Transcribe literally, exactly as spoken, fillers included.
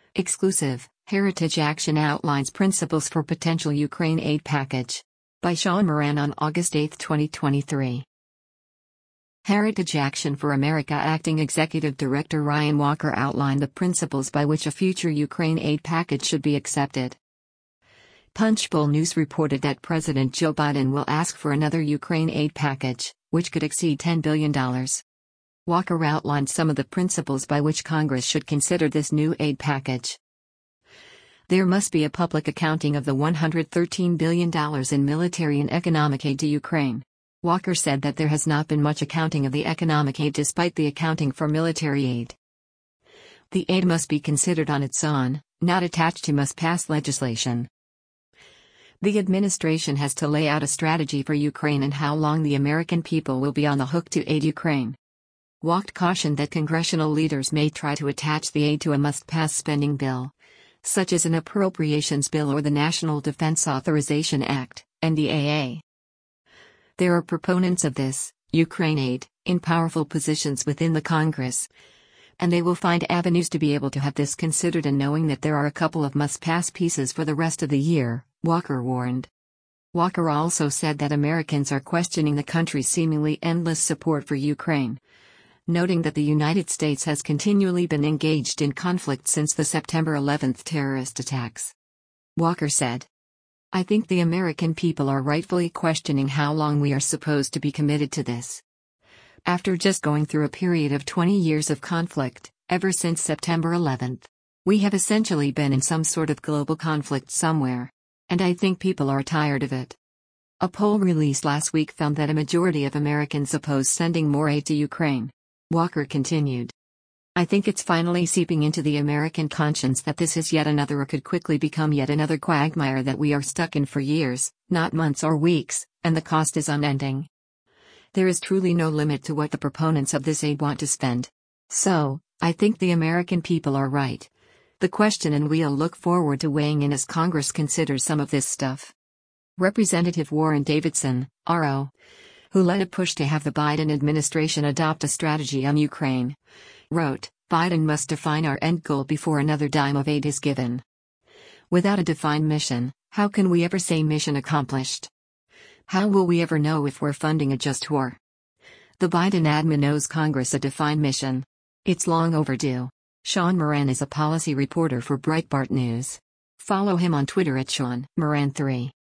Exclusive, Heritage Action outlines principles for potential Ukraine aid package. By Sean Moran on August eighth, twenty twenty-three. Heritage Action for America Acting Executive Director Ryan Walker outlined the principles by which a future Ukraine aid package should be accepted. Punchbowl News reported that President Joe Biden will ask for another Ukraine aid package, which could exceed ten billion dollars. Walker outlined some of the principles by which Congress should consider this new aid package. There must be a public accounting of the one hundred thirteen billion dollars in military and economic aid to Ukraine. Walker said that there has not been much accounting of the economic aid despite the accounting for military aid. The aid must be considered on its own, not attached to must-pass legislation. The administration has to lay out a strategy for Ukraine and how long the American people will be on the hook to aid Ukraine. Walker cautioned that congressional leaders may try to attach the aid to a must-pass spending bill, such as an appropriations bill or the National Defense Authorization Act, N D A A. There are proponents of this, Ukraine aid, in powerful positions within the Congress, and they will find avenues to be able to have this considered, and knowing that there are a couple of must-pass pieces for the rest of the year, Walker warned. Walker also said that Americans are questioning the country's seemingly endless support for Ukraine, noting that the United States has continually been engaged in conflict since the September eleventh terrorist attacks. Walker said, "I think the American people are rightfully questioning how long we are supposed to be committed to this. After just going through a period of twenty years of conflict, ever since September eleventh, we have essentially been in some sort of global conflict somewhere. And I think people are tired of it." A poll released last week found that a majority of Americans oppose sending more aid to Ukraine. Walker continued, "I think it's finally seeping into the American conscience that this is yet another or could quickly become yet another quagmire that we are stuck in for years, not months or weeks, and the cost is unending. There is truly no limit to what the proponents of this aid want to spend. So, I think the American people are right. The question, and we'll look forward to weighing in as Congress considers some of this stuff." Representative Warren Davidson, R O, who led a push to have the Biden administration adopt a strategy on Ukraine, wrote, "Biden must define our end goal before another dime of aid is given. Without a defined mission, how can we ever say mission accomplished? How will we ever know if we're funding a just war? The Biden admin owes Congress a defined mission. It's long overdue." Sean Moran is a policy reporter for Breitbart News. Follow him on Twitter at Sean Moran three.